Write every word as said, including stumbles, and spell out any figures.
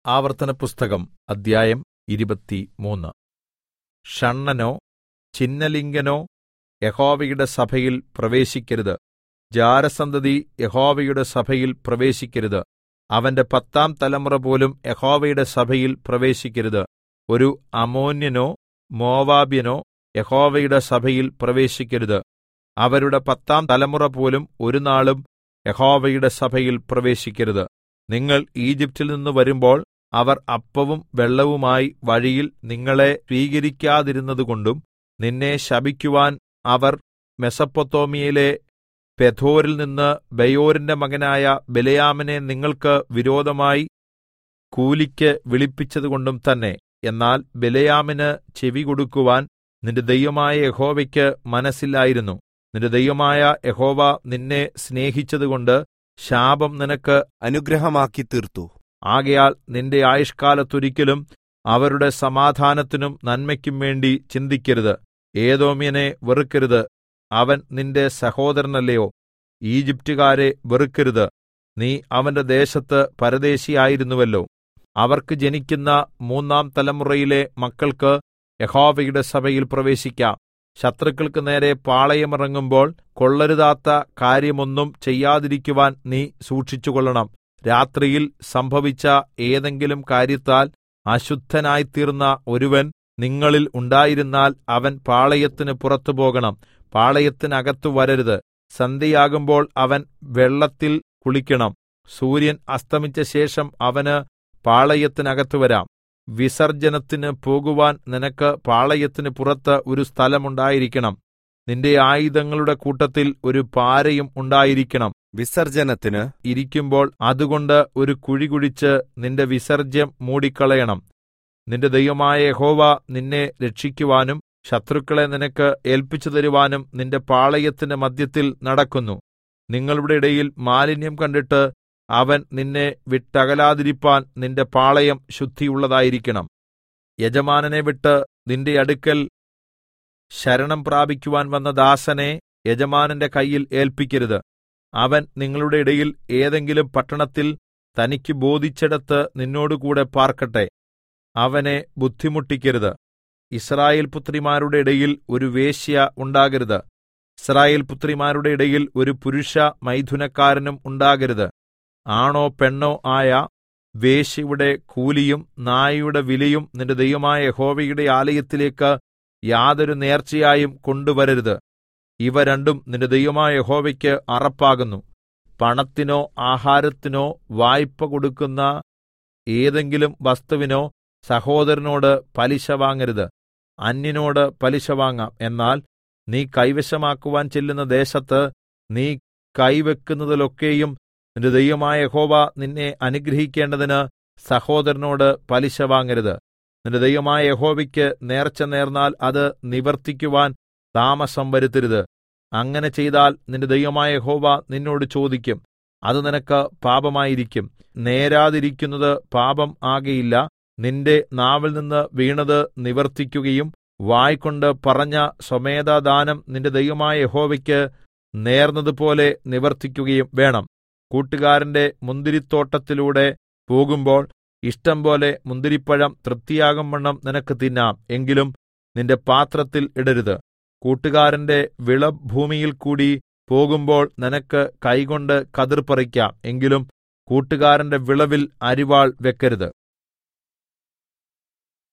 ആവർത്തനപുസ്തകം അദ്ധ്യായം ഇരുപത്തിമൂന്ന്. ഷണ്ഡനോ ചിന്നലിംഗനോ യഹോവയുടെ സഭയിൽ പ്രവേശിക്കരുത്. ജാരസന്തതി യഹോവയുടെ സഭയിൽ പ്രവേശിക്കരുത്. അവന്റെ പത്താം തലമുറ പോലും യഹോവയുടെ സഭയിൽ പ്രവേശിക്കരുത്. ഒരു അമ്മോന്യനോ മോവാബ്യനോ യഹോവയുടെ സഭയിൽ പ്രവേശിക്കരുത്. അവരുടെ പത്താം തലമുറ പോലും ഒരുനാളും യഹോവയുടെ സഭയിൽ പ്രവേശിക്കരുത്. നിങ്ങൾ ഈജിപ്റ്റിൽ നിന്ന് വരുമ്പോൾ അവർ അപ്പവും വെള്ളവുമായി വഴിയിൽ നിങ്ങളെ സ്വീകരിക്കാതിരുന്നതുകൊണ്ടും നിന്നെ ശപിക്കുവാൻ അവർ മെസൊപ്പൊത്താമ്യയിലെ പെഥോരിൽ നിന്ന് ബെയോരിന്റെ മകനായ ബിലെയാമിനെ നിങ്ങൾക്ക് വിരോധമായി കൂലിക്ക് വിളിപ്പിച്ചതുകൊണ്ടും തന്നെ. എന്നാൽ ബിലെയാമിന് ചെവികൊടുക്കുവാൻ നിന്റെ ദൈവമായ യഹോവയ്ക്ക് മനസ്സില്ലായിരുന്നു. നിന്റെ ദൈവമായ യഹോവ നിന്നെ സ്നേഹിച്ചതുകൊണ്ട് ശാപം നിനക്ക് അനുഗ്രഹമാക്കി തീർത്തു. ആകയാൽ നിന്റെ ആയുഷ്കാലത്തൊരിക്കലും അവരുടെ സമാധാനത്തിനും നന്മയ്ക്കും വേണ്ടി ചിന്തിക്കരുത്. ഏദോമ്യനെ വെറുക്കരുത്, അവൻ നിന്റെ സഹോദരനല്ലയോ. ഈജിപ്റ്റുകാരെ വെറുക്കരുത്, നീ അവന്റെ ദേശത്ത് പരദേശിയായിരുന്നുവല്ലോ. അവർക്ക് ജനിക്കുന്ന മൂന്നാം തലമുറയിലെ മക്കൾക്ക് യഹോവയുടെ സഭയിൽ പ്രവേശിക്കാം. ശത്രുക്കൾക്ക് നേരെ പാളയമിറങ്ങുമ്പോൾ കൊള്ളരുതാത്ത കാര്യമൊന്നും ചെയ്യാതിരിക്കുവാൻ നീ സൂക്ഷിച്ചുകൊള്ളണം. രാത്രിയിൽ സംഭവിച്ച ഏതെങ്കിലും കാര്യത്താൽ അശുദ്ധനായിത്തീർന്ന ഒരുവൻ നിങ്ങളിൽ ഉണ്ടായിരുന്നാൽ അവൻ പാളയത്തിന് പുറത്തു പോകണം, പാളയത്തിനകത്തു വരരുത്. സന്ധ്യയാകുമ്പോൾ അവൻ വെള്ളത്തിൽ കുളിക്കണം. സൂര്യൻ അസ്തമിച്ച ശേഷം അവന് പാളയത്തിനകത്തു വരാം. വിസർജനത്തിന് പോകുവാൻ നിനക്ക് പാളയത്തിന് പുറത്ത് ഒരു സ്ഥലമുണ്ടായിരിക്കണം. നിന്റെ ആയുധങ്ങളുടെ കൂട്ടത്തിൽ ഒരു പാരയും ഉണ്ടായിരിക്കണം. വിസർജനത്തിന് ഇരിക്കുമ്പോൾ അതുകൊണ്ട് ഒരു കുഴി കുഴിച്ച് നിന്റെ വിസർജ്യം മൂടിക്കളയണം. നിന്റെ ദൈവമായ യഹോവ നിന്നെ രക്ഷിക്കുവാനും ശത്രുക്കളെ നിനക്ക് ഏല്പിച്ചു തരുവാനും നിന്റെ പാളയത്തിന്റെ മദ്ധ്യത്തിൽ നടക്കുന്നു. നിങ്ങളുടെ ഇടയിൽ മാലിന്യം കണ്ടിട്ട് അവൻ നിന്നെ വിട്ടകലാതിരിപ്പാൻ നിന്റെ പാളയം ശുദ്ധിയുള്ളതായിരിക്കണം. യജമാനനെ വിട്ട് നിന്റെ അടുക്കൽ ശരണം പ്രാപിക്കുവാൻ വന്ന ദാസനെ യജമാനന്റെ കയ്യിൽ ഏല്പിക്കരുത്. അവൻ നിങ്ങളുടെ ഇടയിൽ ഏതെങ്കിലും പട്ടണത്തിൽ തനിക്ക് ബോധിച്ചിടത്ത് നിന്നോടുകൂടെ പാർക്കട്ടെ. അവനെ ബുദ്ധിമുട്ടിക്കരുത്. യിസ്രായേൽ പുത്രിമാരുടെ ഇടയിൽ ഒരു വേശ്യ ഉണ്ടാകരുത്. യിസ്രായേൽ പുത്രിമാരുടെ ഇടയിൽ ഒരു പുരുഷ മൈഥുനക്കാരനും ഉണ്ടാകരുത്. ആണോ പെണ്ണോ ആയ വേശ്യയുടെ കൂലിയും നായുടെ വിലയും നിന്റെ ദൈവമായ യഹോവയുടെ ആലയത്തിലേക്ക് യാതൊരു നേർച്ചയായും കൊണ്ടുവരരുത്. ഇവ രണ്ടും നിന്റെ ദൈവമായ യഹോവയ്ക്ക് അറപ്പാകുന്നു. പണത്തിനോ ആഹാരത്തിനോ വായ്പ കൊടുക്കുന്ന ഏതെങ്കിലും വസ്തുവിനോ സഹോദരനോട് പലിശ വാങ്ങരുത്. അന്യനോട് പലിശ വാങ്ങാം, എന്നാൽ നീ കൈവശമാക്കുവാൻ ചെല്ലുന്ന ദേശത്ത് നീ കൈവെക്കുന്നതിലൊക്കെയും നിന്റെ ദൈവമായ യഹോവ നിന്നെ അനുഗ്രഹിക്കേണ്ടതിന് സഹോദരനോട് പലിശ വാങ്ങരുത്. നിന്റെ ദൈവമായ യഹോവയ്ക്ക് നേർച്ച നേർന്നാൽ അത് നിവർത്തിക്കുവാൻ താമസം വരുത്തരുത്. അങ്ങനെ ചെയ്താൽ നിന്റെ ദൈവമായ യഹോവ നിന്നോട് ചോദിക്കും, അത് നിനക്ക് പാപമായിരിക്കും. നേരാതിരിക്കുന്നത് പാപം ആകയില്ല. നിന്റെ നാവിൽ നിന്ന് വീണത് നിവർത്തിക്കുകയും വായ്കൊണ്ട് പറഞ്ഞ സ്വമേധാദാനം നിന്റെ ദൈവമായ യഹോവയ്ക്ക് നേർന്നതുപോലെ നിവർത്തിക്കുകയും വേണം. കൂട്ടുകാരന്റെ മുന്തിരിത്തോട്ടത്തിലൂടെ പോകുമ്പോൾ ഇഷ്ടം പോലെ മുന്തിരിപ്പഴം തൃപ്തിയാകും വണ്ണം നിനക്ക് തിന്നാം, എങ്കിലും നിന്റെ പാത്രത്തിൽ ഇടരുത്. കൂട്ടുകാരന്റെ വിളഭൂമിയിൽ കൂടി പോകുമ്പോൾ നിനക്ക് കൈകൊണ്ട് കതിർ പറിക്കാം, എങ്കിലും കൂട്ടുകാരന്റെ വിളവിൽ അരിവാൾ വെക്കരുത്.